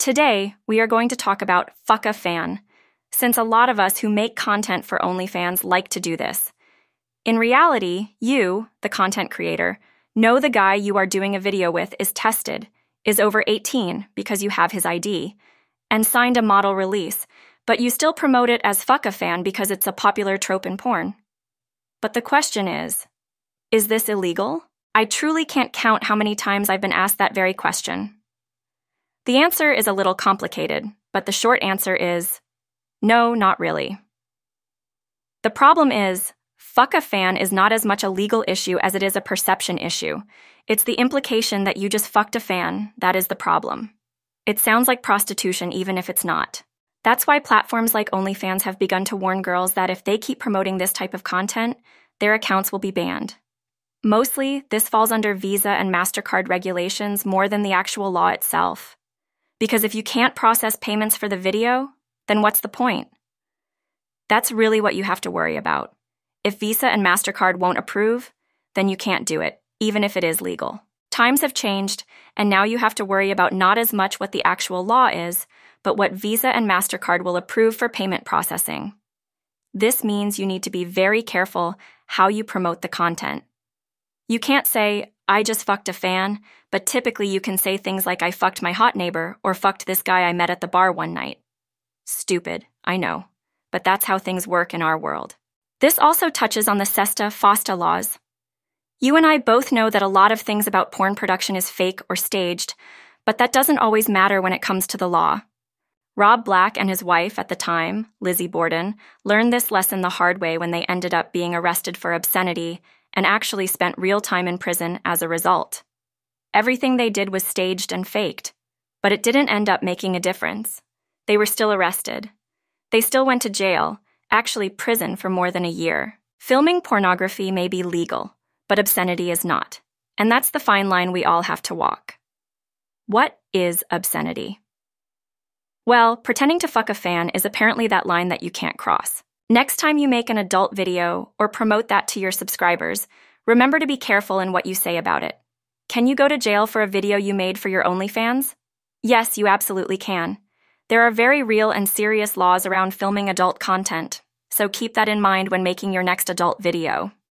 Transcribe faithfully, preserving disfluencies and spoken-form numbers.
Today, we are going to talk about fuck a fan, since a lot of us who make content for OnlyFans like to do this. In reality, you, the content creator, know the guy you are doing a video with is tested, is over eighteen because you have his I D, and signed a model release, but you still promote it as fuck a fan because it's a popular trope in porn. But the question is, is this illegal? I truly can't count how many times I've been asked that very question. The answer is a little complicated, but the short answer is, no, not really. The problem is, fuck a fan is not as much a legal issue as it is a perception issue. It's the implication that you just fucked a fan that is the problem. It sounds like prostitution even if it's not. That's why platforms like OnlyFans have begun to warn girls that if they keep promoting this type of content, their accounts will be banned. Mostly, this falls under Visa and MasterCard regulations more than the actual law itself. Because if you can't process payments for the video, then what's the point? That's really what you have to worry about. If Visa and MasterCard won't approve, then you can't do it, even if it is legal. Times have changed, and now you have to worry about not as much what the actual law is, but what Visa and MasterCard will approve for payment processing. This means you need to be very careful how you promote the content. You can't say, I just fucked a fan, but typically you can say things like I fucked my hot neighbor or fucked this guy I met at the bar one night. Stupid, I know, but that's how things work in our world. This also touches on the SESTA FOSTA laws. You and I both know that a lot of things about porn production is fake or staged, but that doesn't always matter when it comes to the law. Rob Black and his wife at the time, Lizzie Borden, learned this lesson the hard way when they ended up being arrested for obscenity and actually spent real time in prison as a result. Everything they did was staged and faked, but it didn't end up making a difference. They were still arrested. They still went to jail, actually prison for more than a year. Filming pornography may be legal, but obscenity is not. And that's the fine line we all have to walk. What is obscenity? Well, pretending to fuck a fan is apparently that line that you can't cross. Next time you make an adult video or promote that to your subscribers, remember to be careful in what you say about it. Can you go to jail for a video you made for your OnlyFans? Yes, you absolutely can. There are very real and serious laws around filming adult content, so keep that in mind when making your next adult video.